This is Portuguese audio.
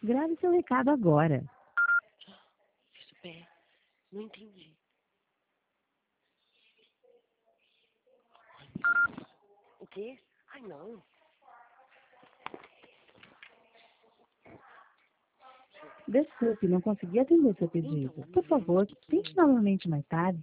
Grave seu recado agora. Super. Não entendi. O quê? Ai, não. Desculpe, não consegui atender seu pedido. Então, Por amiga, é favor, muito tente doido. novamente mais tarde.